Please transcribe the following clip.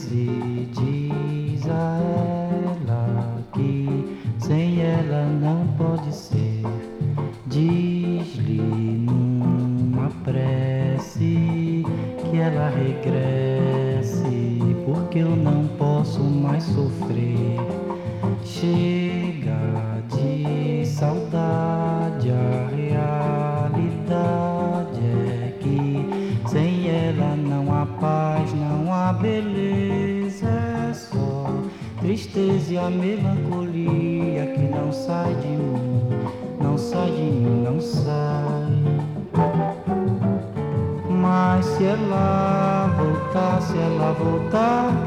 prece, diz a ela que sem ela não pode ser. Diz-lhe numa prece que ela regresse, porque eu não posso mais sofrer. Chega de saudade, a realidade é que sem ela não há paz, não há beleza, é só tristeza e a melancolia que não sai de mim, não sai de mim, não sai. Mas se ela voltar